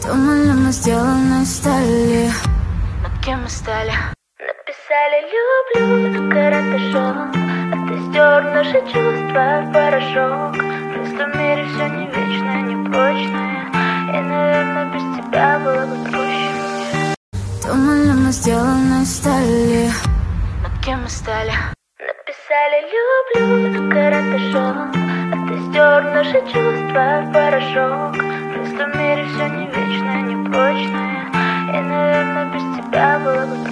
Думали, мы сделаны из стали. Над кем мы стали? Написали «люблю» на карандашом, а ты стер наши чувства в порошок. Просто в мире все не вечное, не прочное, и, наверное, без тебя было бы проще мне. Думали, мы сделаны из стали. Над кем мы стали? Написали «люблю» на карандашом, а ты стер наши чувства в порошок. Просто в мире все не вечное, не прочное, и, наверное, без тебя было бы